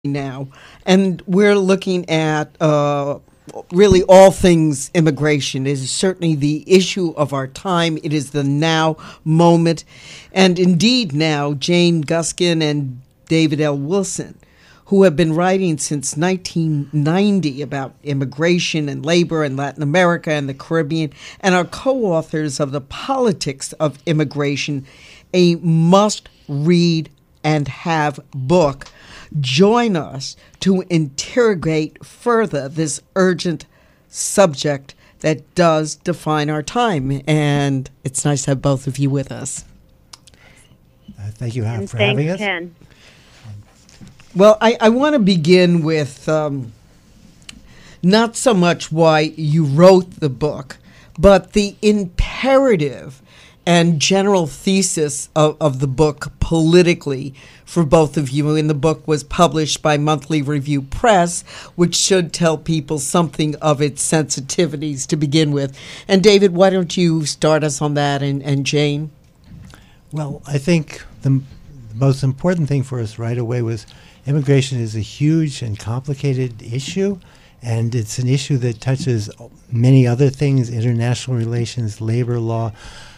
now, and we're looking at really all things immigration. It is certainly the issue of our time. It is the now moment. And indeed now, Jane Guskin and David L. Wilson, who have been writing since 1990 about immigration and labor in Latin America and the Caribbean, and are co-authors of The Politics of Immigration, a must-read and have book, join us to interrogate further this urgent subject that does define our time. And it's nice to have both of you with us. Thank you for having us. Ken. Well, I want to begin with not so much why you wrote the book, but the imperative and general thesis of the book politically for both of you. And the book was published by Monthly Review Press, which should tell people something of its sensitivities to begin with. And David, why don't you start us on that, and Jane? Well, I think the most important thing for us right away was immigration is a huge and complicated issue, and it's an issue that touches many other things: international relations, labor law.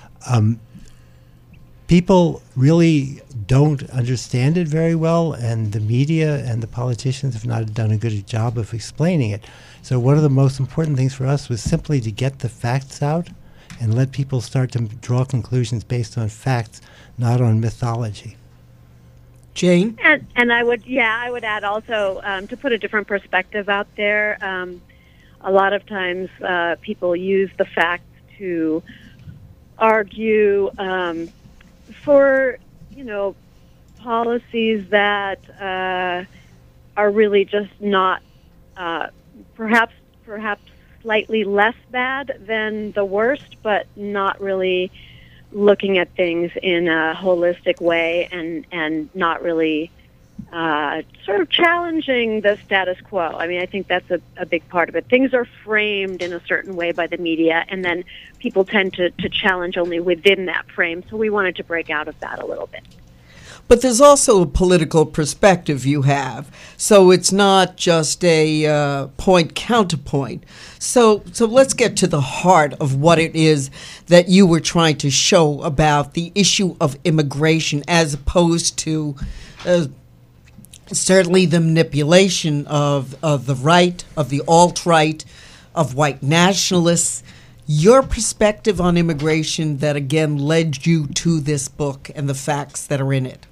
People really don't understand it very well, and the media and the politicians have not done a good job of explaining it. So one of the most important things for us was simply to get the facts out and let people start to draw conclusions based on facts, not on mythology. Jane? And I would add also to put a different perspective out there. A lot of times people use the facts to argue for, policies that are really just not perhaps slightly less bad than the worst, but not really looking at things in a holistic way and not really sort of challenging the status quo. I mean, I think that's a big part of it. Things are framed in a certain way by the media, and then people tend to challenge only within that frame. So we wanted to break out of that a little bit. But there's also a political perspective you have. So it's not just a point-counterpoint. So let's get to the heart of what it is that you were trying to show about the issue of immigration, as opposed to certainly the manipulation of the right, of the alt-right, of white nationalists. Your perspective on immigration that, again, led you to this book and the facts that are in it.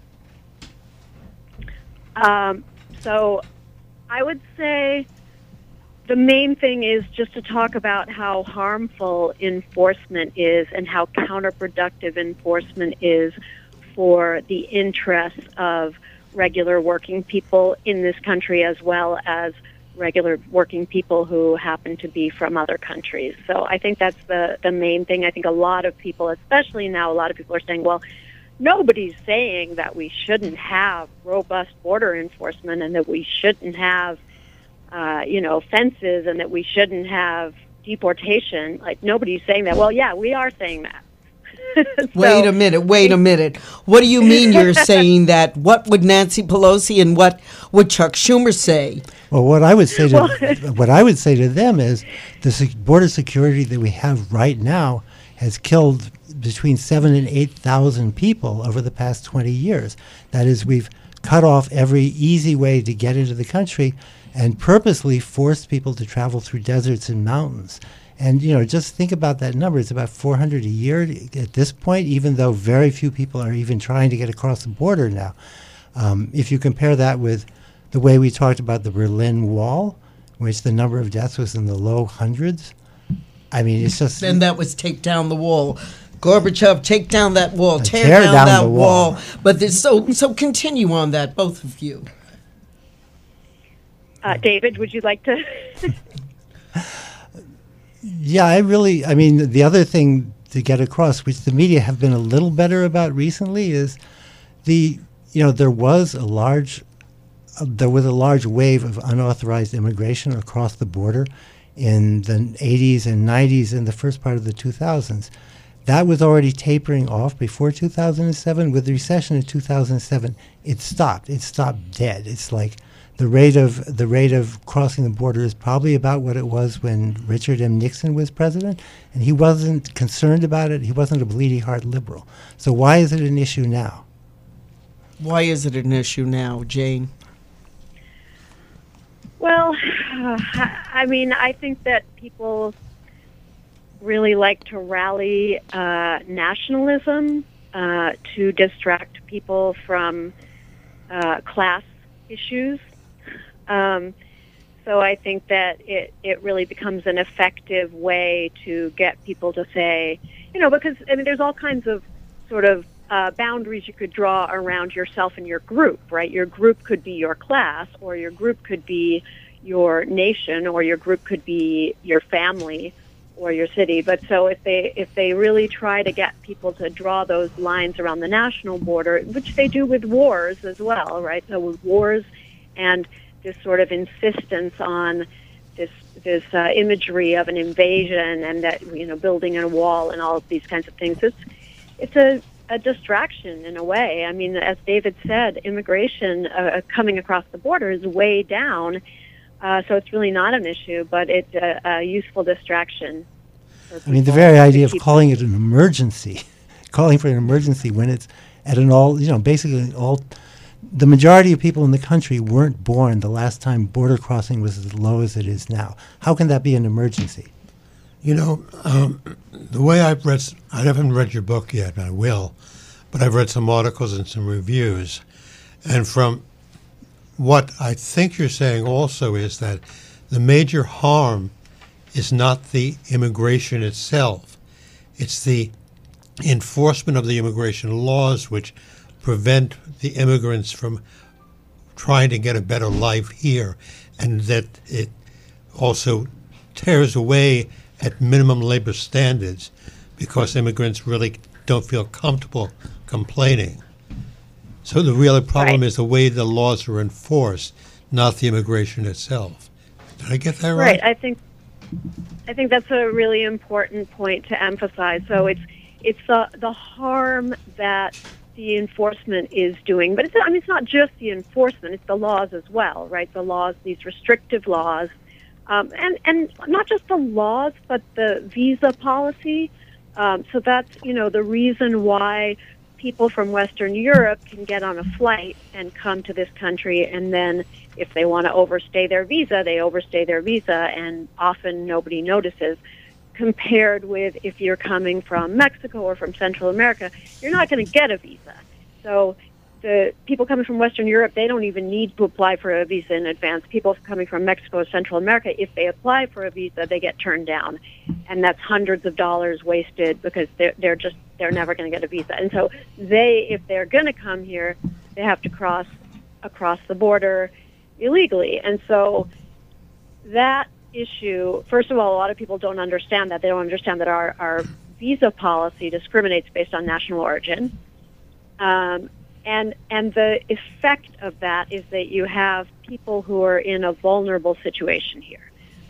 So I would say the main thing is just to talk about how harmful enforcement is and how counterproductive enforcement is for the interests of regular working people in this country, as well as regular working people who happen to be from other countries. So I think that's the main thing. I think a lot of people, especially now, a lot of people are saying, well, nobody's saying that we shouldn't have robust border enforcement and that we shouldn't have, fences and that we shouldn't have deportation. Like, nobody's saying that. Well, yeah, we are saying that. Wait a minute. What do you mean you're saying that? What would Nancy Pelosi and what would Chuck Schumer say? Well, what I would say to them is the border security that we have right now has killed between 7,000 and 8,000 people over the past 20 years. That is, we've cut off every easy way to get into the country and purposely forced people to travel through deserts and mountains. And, just think about that number. It's about 400 a year at this point, even though very few people are even trying to get across the border now. If you compare that with the way we talked about the Berlin Wall, which the number of deaths was in the low hundreds, I mean, it's just... Then that was take down the wall. Gorbachev, take down that wall, tear down that wall. But so continue on that, both of you. David, would you like to... Yeah, the other thing to get across, which the media have been a little better about recently, is there was a large wave of unauthorized immigration across the border in the 80s and 90s and the first part of the 2000s. That was already tapering off before 2007. With the recession in 2007, it stopped. It stopped dead. It's like the rate of crossing the border is probably about what it was when Richard M. Nixon was president, and he wasn't concerned about it. He wasn't a bleeding heart liberal. So why is it an issue now? Why is it an issue now, Jane? Well, I mean, I think that people really like to rally nationalism to distract people from class issues. So I think that it really becomes an effective way to get people to say, because, I mean, there's all kinds of sort of boundaries you could draw around yourself and your group, right? Your group could be your class, or your group could be your nation, or your group could be your family or your city. But so if they really try to get people to draw those lines around the national border, which they do with wars as well, right? So with wars and this sort of insistence on this imagery of an invasion and that, building a wall and all of these kinds of things, it's a distraction in a way. I mean, as David said, immigration coming across the border is way down, so it's really not an issue, but it's a useful distraction. I mean, the very idea of calling it an emergency, calling for an emergency when it's at an the majority of people in the country weren't born the last time border crossing was as low as it is now. How can that be an emergency? The way I haven't read your book yet, I will, but I've read some articles and some reviews. And from what I think you're saying also is that the major harm is not the immigration itself. It's the enforcement of the immigration laws which prevent the immigrants from trying to get a better life here, and that it also tears away at minimum labor standards because immigrants really don't feel comfortable complaining. So the real problem is the way the laws are enforced, not the immigration itself. Did I get that right? Right. I think that's a really important point to emphasize. So it's the harm that the enforcement is doing, but it's not just the enforcement; it's the laws as well, right? The laws, these restrictive laws, and not just the laws, but the visa policy. So that's the reason why people from Western Europe can get on a flight and come to this country, and then if they want to overstay their visa, they overstay their visa, and often nobody notices. Compared with if you're coming from Mexico or from Central America, you're not going to get a visa. So the people coming from Western Europe, they don't even need to apply for a visa in advance. People coming from Mexico or Central America, if they apply for a visa, they get turned down. And that's hundreds of dollars wasted because they're never going to get a visa. And so if they're going to come here, they have to cross across the border illegally. And so that issue, first of all, a lot of people don't understand that. They don't understand that our visa policy discriminates based on national origin. And the effect of that is that you have people who are in a vulnerable situation here,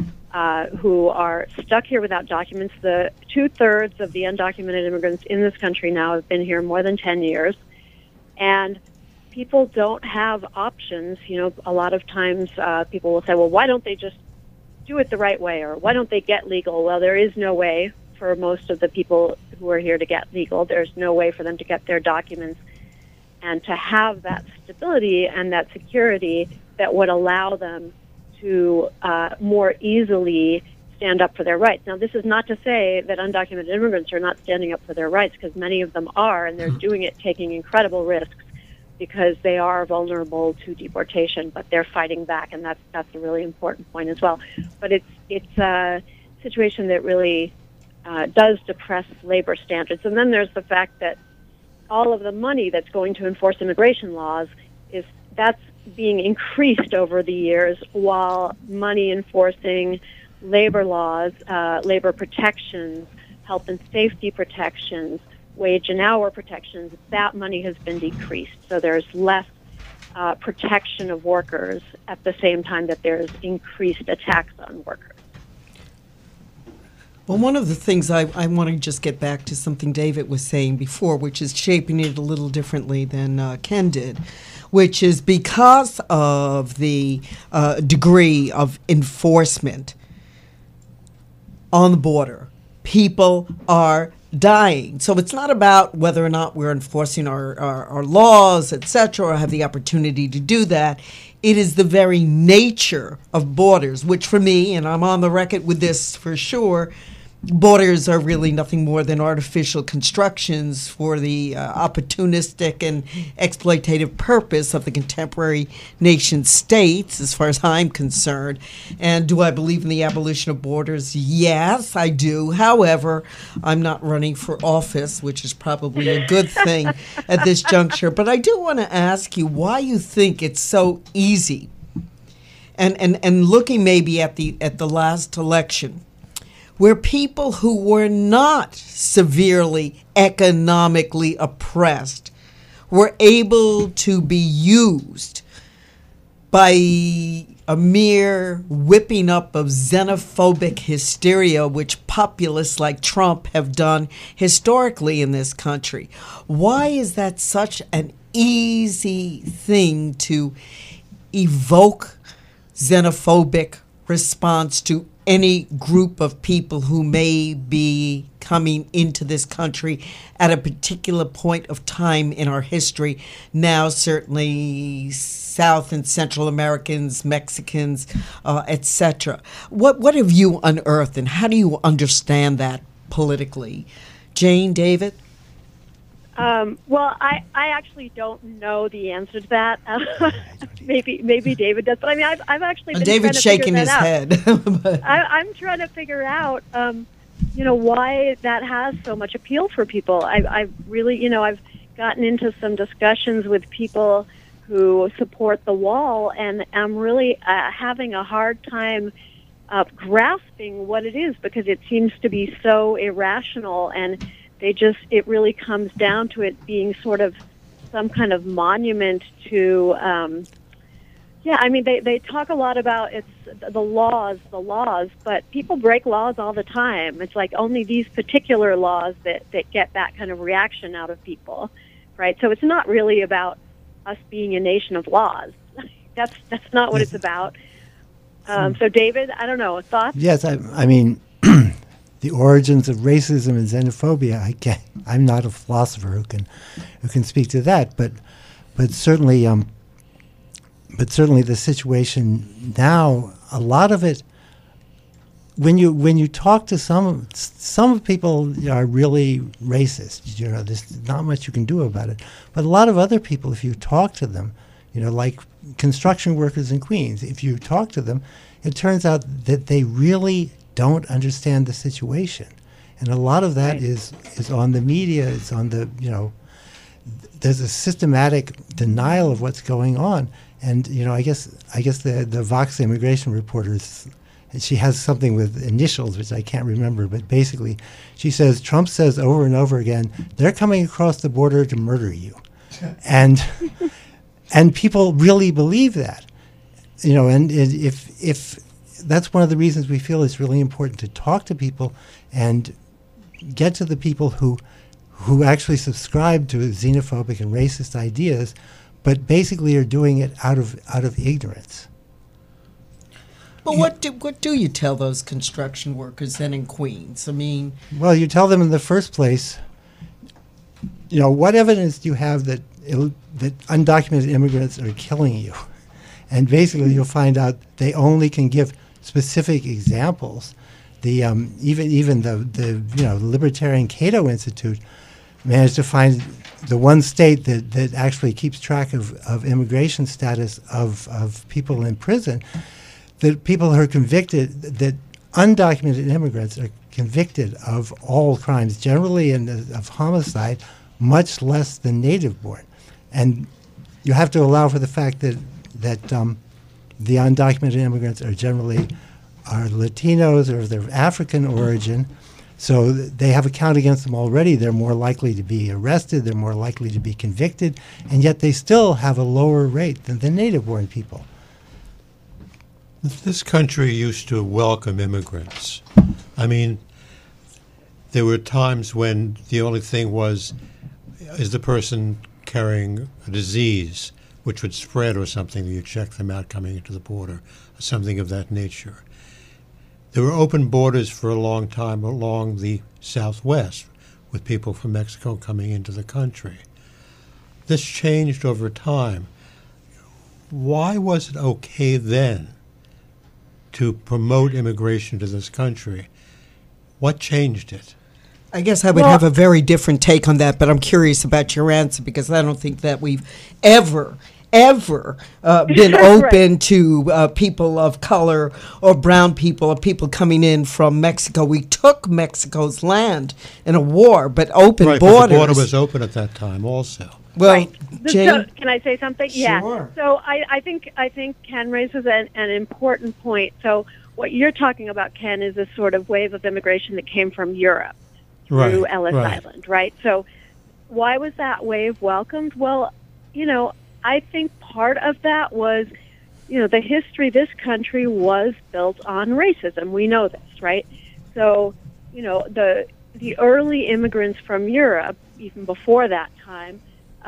who are stuck here without documents. The 2/3 of the undocumented immigrants in this country now have been here more than 10 years. And people don't have options. A lot of times people will say, well, why don't they just do it the right way, or why don't they get legal? Well, there is no way for most of the people who are here to get legal. There's no way for them to get their documents and to have that stability and that security that would allow them to more easily stand up for their rights. Now, this is not to say that undocumented immigrants are not standing up for their rights, because many of them are, and they're doing it taking incredible risks because they are vulnerable to deportation, but they're fighting back, and that's a really important point as well. But it's a situation that really does depress labor standards. And then there's the fact that all of the money that's going to enforce immigration laws that's being increased over the years, while money enforcing labor laws, labor protections, health and safety protections, wage and hour protections, that money has been decreased. So there's less protection of workers at the same time that there's increased attacks on workers. Well, one of the things I want to just get back to something David was saying before, which is shaping it a little differently than Ken did, which is because of the degree of enforcement on the border, people are dying. So it's not about whether or not we're enforcing our laws, etc., or have the opportunity to do that. It is the very nature of borders, which for me, and I'm on the record with this for sure, borders are really nothing more than artificial constructions for the opportunistic and exploitative purpose of the contemporary nation states, as far as I'm concerned. And do I believe in the abolition of borders? Yes, I do. However, I'm not running for office, which is probably a good thing at this juncture. But I do want to ask you why you think it's so easy. And looking maybe at the last election, where people who were not severely economically oppressed were able to be used by a mere whipping up of xenophobic hysteria, which populists like Trump have done historically in this country. Why is that such an easy thing to evoke xenophobic response to any group of people who may be coming into this country at a particular point of time in our history? Now, certainly South and Central Americans, Mexicans, etc. What have you unearthed, and how do you understand that politically? Jane, David? Well, I actually don't know the answer to that. Maybe David does, but I mean, I've actually been David's shaking his head. I'm trying to figure out, why that has so much appeal for people. I really, I've gotten into some discussions with people who support the wall, and I'm really having a hard time grasping what it is, because it seems to be so irrational, and it really comes down to it being sort of some kind of monument to, they talk a lot about it's the laws, but people break laws all the time. It's like only these particular laws that get that kind of reaction out of people, right? So it's not really about us being a nation of laws. That's not what it's about. So David, I don't know, thoughts? Yes, I mean, the origins of racism and xenophobia. I'm not a philosopher who can speak to that, but certainly the situation now, a lot of it. When you talk to some people are really racist. There's not much you can do about it. But a lot of other people, if you talk to them, like construction workers in Queens, if you talk to them, it turns out that they really don't understand the situation, and a lot of that is on the media. It's on the there's a systematic denial of what's going on, and I guess the Vox immigration reporters, she has something with initials which I can't remember, but basically she says Trump says over and over again they're coming across the border to murder you, and people really believe that, and if that's one of the reasons we feel it's really important to talk to people and get to the people who actually subscribe to xenophobic and racist ideas, but basically are doing it out of ignorance. But what do you tell those construction workers then in Queens? I mean, well, you tell them in the first place, what evidence do you have that undocumented immigrants are killing you? And basically, you'll find out they only can give specific examples. The even the Libertarian Cato Institute managed to find the one state that actually keeps track of immigration status of people in prison, that people who are convicted, that undocumented immigrants are convicted of all crimes generally and of homicide, much less than native-born. And you have to allow for the fact that the undocumented immigrants are generally Latinos or they're of African origin, so they have a count against them already. They're more likely to be arrested, they're more likely to be convicted, and yet they still have a lower rate than the native-born people. This country used to welcome immigrants. I mean, there were times when the only thing was, is the person carrying a disease which would spread or something, you check them out coming into the border, or something of that nature. There were open borders for a long time along the southwest with people from Mexico coming into the country. This changed over time. Why was it okay then to promote immigration to this country? What changed it? I guess I would have a very different take on that, but I'm curious about your answer because I don't think that we've ever been open to people of color or brown people or people coming in from Mexico. We took Mexico's land in a war, but open right, borders. But the border was open at that time also. Well, right. Jane? So, can I say something? Sure. Yeah. So I think Ken raises an important point. So what you're talking about, Ken, is a sort of wave of immigration that came from Europe through Ellis Island, right? So why was that wave welcomed? Well, I think part of that was, the history. This country was built on racism. We know this, right? So, the early immigrants from Europe, even before that time,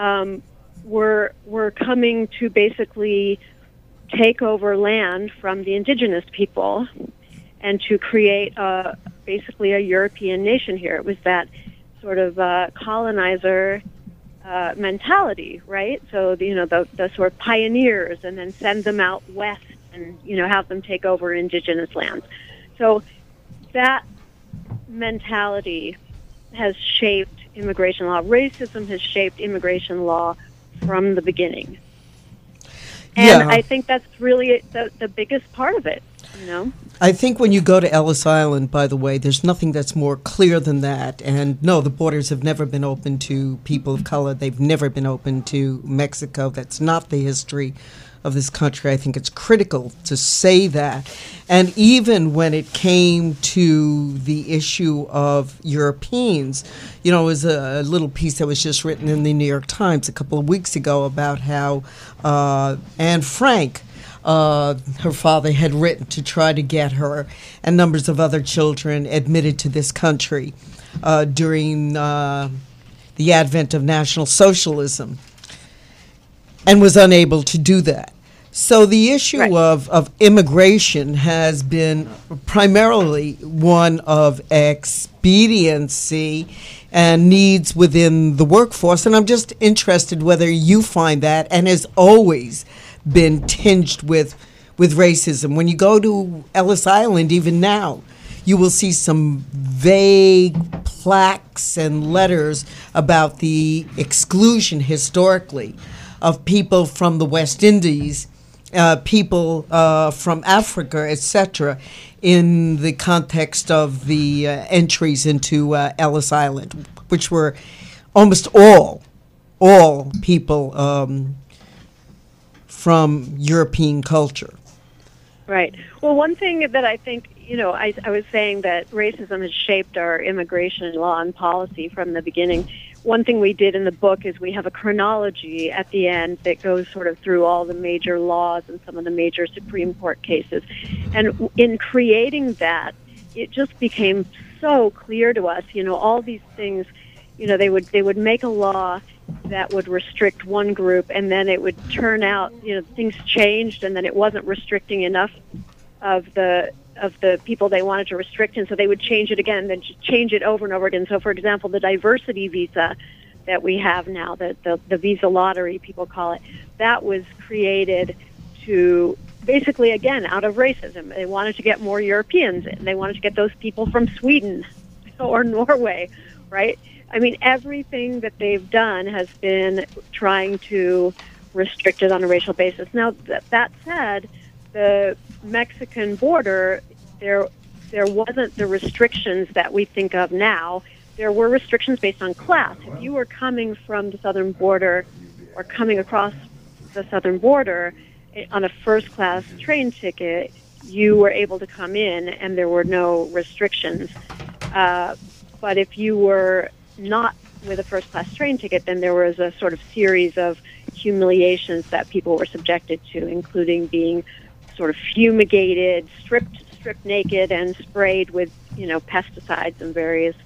were coming to basically take over land from the indigenous people and to create basically a European nation here. It was that sort of colonizer mentality, right? So the sort of pioneers, and then send them out west and have them take over indigenous lands. So that mentality has shaped immigration law. Racism has shaped immigration law from the beginning. And I think that's really the biggest part of it, I think when you go to Ellis Island, by the way, there's nothing that's more clear than that. And no, the borders have never been open to people of color. They've never been open to Mexico. That's not the history of this country. I think it's critical to say that. And even when it came to the issue of Europeans, it was a little piece that was just written in the New York Times a couple of weeks ago about how Anne Frank, her father had written to try to get her and numbers of other children admitted to this country during the advent of National Socialism, and was unable to do that. So the issue of immigration has been primarily one of expediency and needs within the workforce. And I'm just interested whether you find that, and has always been tinged with racism. When you go to Ellis Island, even now, you will see some vague plaques and letters about the exclusion historically of people from the West Indies, people from Africa, etc., in the context of the entries into Ellis Island, which were almost all people from European culture. Right. Well, one thing that I think, I was saying that racism has shaped our immigration law and policy from the beginning. One thing we did in the book is we have a chronology at the end that goes sort of through all the major laws and some of the major Supreme Court cases. And in creating that, it just became so clear to us, all these things, they would make a law that would restrict one group, and then it would turn out, things changed, and then it wasn't restricting enough of the people they wanted to restrict, and so they would change it again, then change it over and over again. So, for example, the diversity visa that we have now, the visa lottery, people call it, that was created to basically, again, out of racism. They wanted to get more Europeans in. They wanted to get those people from Sweden or Norway, right? I mean, everything that they've done has been trying to restrict it on a racial basis. Now, that said, the Mexican border, there wasn't the restrictions that we think of now. There were restrictions based on class. If you were coming from the southern border or coming across the southern border on a first-class train ticket, you were able to come in and there were no restrictions. But if you were not with a first-class train ticket, then there was a sort of series of humiliations that people were subjected to, including being sort of fumigated, stripped naked, and sprayed with, pesticides and various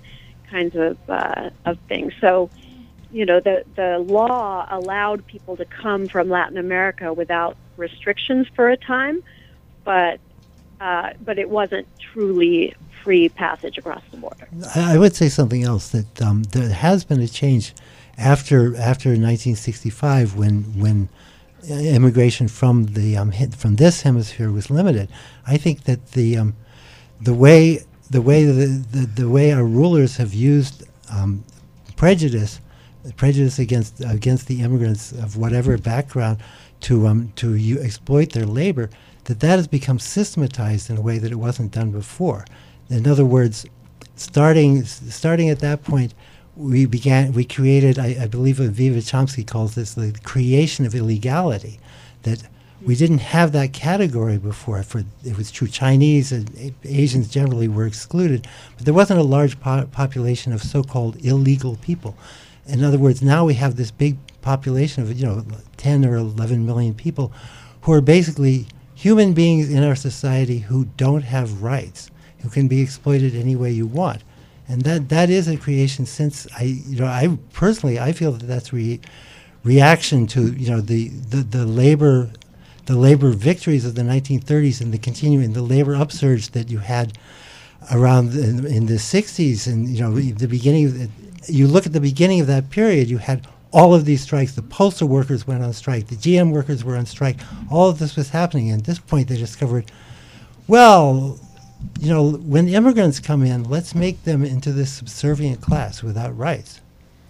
kinds of things. So, the law allowed people to come from Latin America without restrictions for a time, but it wasn't truly free passage across the border. I would say something else, that there has been a change after 1965 when immigration from from this hemisphere was limited. I think that the way our rulers have used prejudice against the immigrants of whatever background to exploit their labor, that has become systematized in a way that it wasn't done before. In other words, starting at that point, we created, I believe Aviva Chomsky calls this the creation of illegality, that we didn't have that category before. It was true, Chinese and Asians generally were excluded, but there wasn't a large population of so-called illegal people. In other words, now we have this big population of 10 or 11 million people who are basically human beings in our society who don't have rights, who can be exploited any way you want. And that is a creation since I personally feel that that's reaction to the labor victories of the 1930s and the labor upsurge that you had around in the 60s, and the beginning. You look at the beginning of that period, you had all of these strikes. The postal workers went on strike. The GM workers were on strike. All of this was happening. And at this point, they discovered, well, when immigrants come in, let's make them into this subservient class without rights.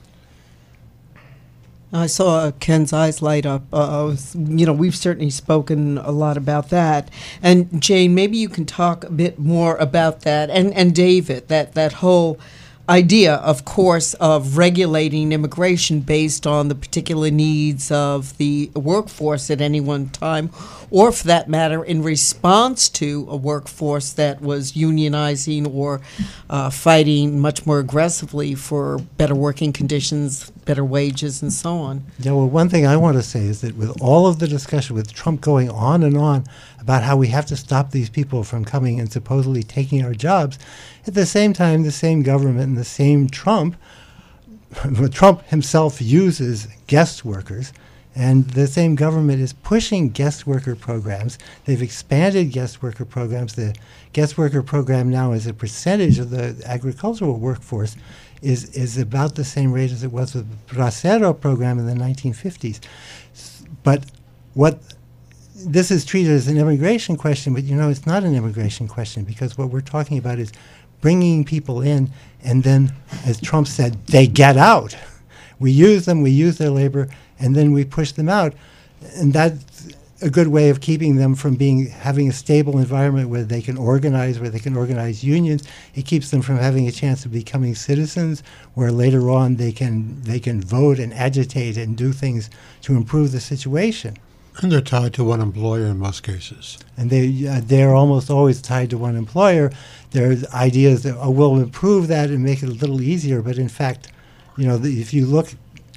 I saw Ken's eyes light up. We've certainly spoken a lot about that. And Jane, maybe you can talk a bit more about that. And David, that whole idea, of course, of regulating immigration based on the particular needs of the workforce at any one time, or for that matter, in response to a workforce that was unionizing or fighting much more aggressively for better working conditions, better wages, and so on. Yeah, well, one thing I want to say is that with all of the discussion, with Trump going on and on about how we have to stop these people from coming and supposedly taking our jobs, at the same time, the same government and the same Trump himself uses guest workers, and the same government is pushing guest worker programs. They've expanded guest worker programs. The guest worker program now, as a percentage of the agricultural workforce, is about the same rate as it was with the Bracero program in the 1950s. But this is treated as an immigration question, but it's not an immigration question, because what we're talking about is bringing people in, and then, as Trump said, they get out. We use them, we use their labor, and then we push them out. And that's a good way of keeping them from having a stable environment where they can organize unions. It keeps them from having a chance of becoming citizens, where later on they can vote and agitate and do things to improve the situation. And they're tied to one employer in most cases. And they're almost always tied to one employer. There are ideas that we'll improve that and make it a little easier, but in fact, if you look,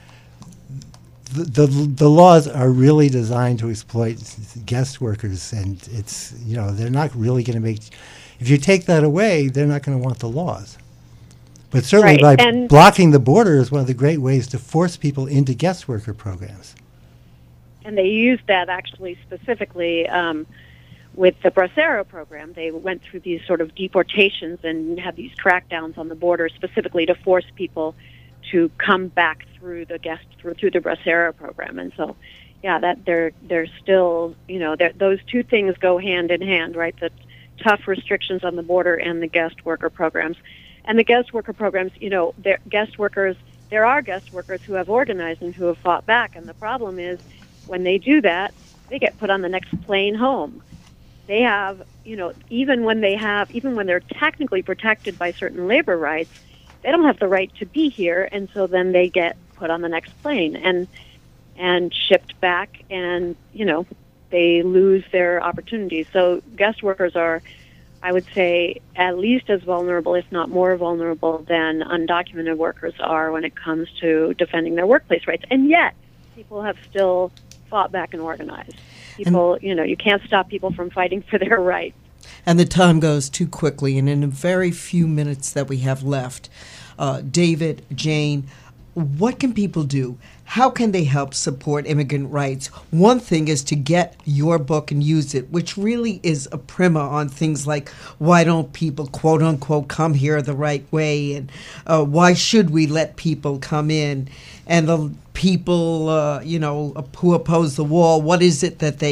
the laws are really designed to exploit guest workers, and it's they're not really going to make. If you take that away, they're not going to want the laws. But certainly by blocking the border is one of the great ways to force people into guest worker programs. And they used that actually specifically with the Bracero program. They went through these sort of deportations and had these crackdowns on the border specifically to force people to come back through the Bracero program. And so, that they're still, those two things go hand in hand, right? The tough restrictions on the border and the guest worker programs. And the guest worker programs, there are guest workers who have organized and who have fought back. And the problem is, when they do that, they get put on the next plane home. They have, even when they're technically protected by certain labor rights, they don't have the right to be here, and so then they get put on the next plane and shipped back, and they lose their opportunities. So guest workers are, I would say, at least as vulnerable, if not more vulnerable, than undocumented workers are when it comes to defending their workplace rights. And yet, people have still fought back and organized. People, you can't stop people from fighting for their rights. And the time goes too quickly. And in the very few minutes that we have left, David, Jane, what can people do? How can they help support immigrant rights? One thing is to get your book and use it, which really is a primer on things like why don't people, quote unquote, come here the right way, and why should we let people come in? And the people, who oppose the wall, what is it that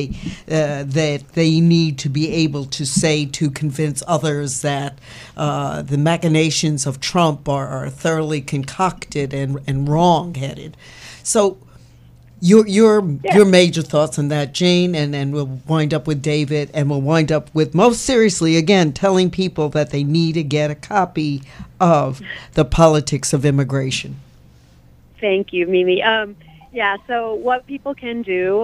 they need to be able to say to convince others that the machinations of Trump are thoroughly concocted and wrong-headed? So your major thoughts on that, Jane, and then we'll wind up with David, and we'll wind up with, most seriously, again, telling people that they need to get a copy of The Politics of Immigration. Thank you, Mimi. So what people can do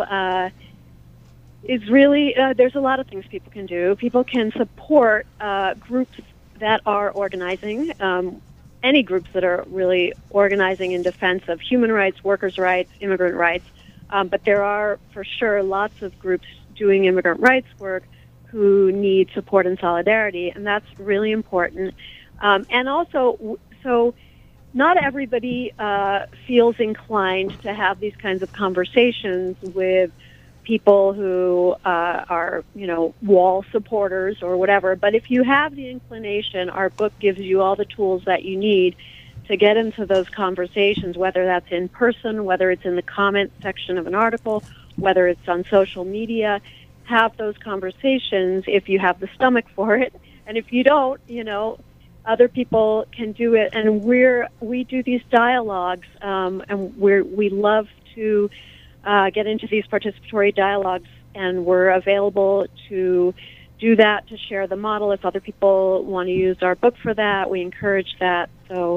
is really, there's a lot of things people can do. People can support groups that are organizing, any groups that are really organizing in defense of human rights, workers' rights, immigrant rights. But there are, for sure, lots of groups doing immigrant rights work who need support and solidarity, and that's really important. And also, so not everybody feels inclined to have these kinds of conversations with people who are, wall supporters or whatever. But if you have the inclination, our book gives you all the tools that you need to get into those conversations, whether that's in person, whether it's in the comment section of an article, whether it's on social media. Have those conversations if you have the stomach for it. And if you don't, other people can do it. And we do these dialogues, and we love to get into these participatory dialogues, and we're available to do that, to share the model. If other people want to use our book for that, we encourage that. So,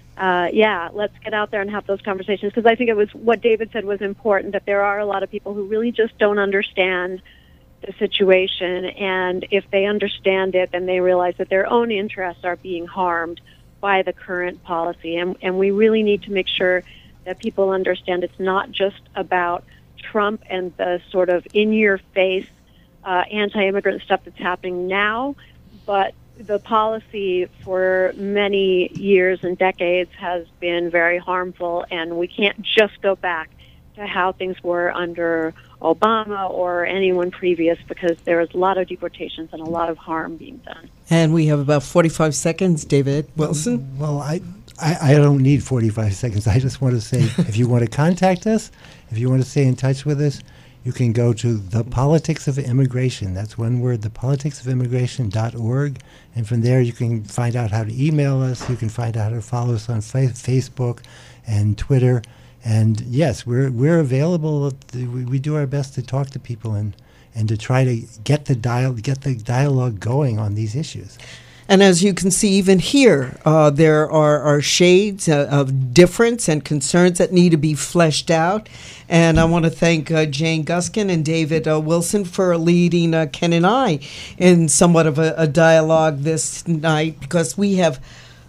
let's get out there and have those conversations, because I think it was what David said was important, that there are a lot of people who really just don't understand the situation, and if they understand it, then they realize that their own interests are being harmed by the current policy. And we really need to make sure that people understand it's not just about Trump and the sort of in-your-face anti-immigrant stuff that's happening now, but the policy for many years and decades has been very harmful, and we can't just go back to how things were under Obama or anyone previous, because there is a lot of deportations and a lot of harm being done. And we have about 45 seconds, David Wilson. Well, I don't need 45 seconds. I just want to say, if you want to contact us, if you want to stay in touch with us, you can go to The Politics of Immigration. That's one word, thepoliticsofimmigration.org. And from there, you can find out how to email us. You can find out how to follow us on Facebook and Twitter. And yes, we're available. We do our best to talk to people and to try to get the dialogue going on these issues. And as you can see, even here, there are shades of difference and concerns that need to be fleshed out. And I want to thank Jane Guskin and David Wilson for leading Ken and I in somewhat of a dialogue this night, because we have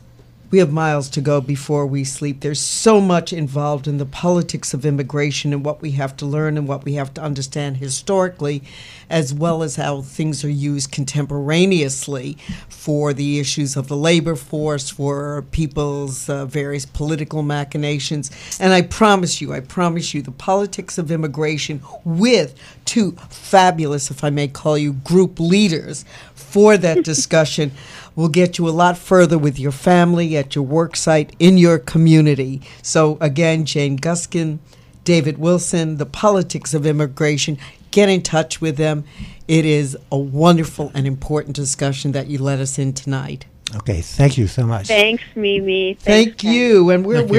miles to go before we sleep. There's so much involved in the politics of immigration and what we have to learn and what we have to understand historically, as well as how things are used contemporaneously for the issues of the labor force, for people's various political machinations. And I promise you, the politics of immigration, with two fabulous, if I may call you, group leaders for that discussion, will get you a lot further with your family, at your work site, in your community. So again, Jane Guskin, David Wilson, The Politics of Immigration. Get in touch with them. It is a wonderful and important discussion that you let us in tonight. Okay, thank you so much. Thanks, Mimi. Thank you. And we're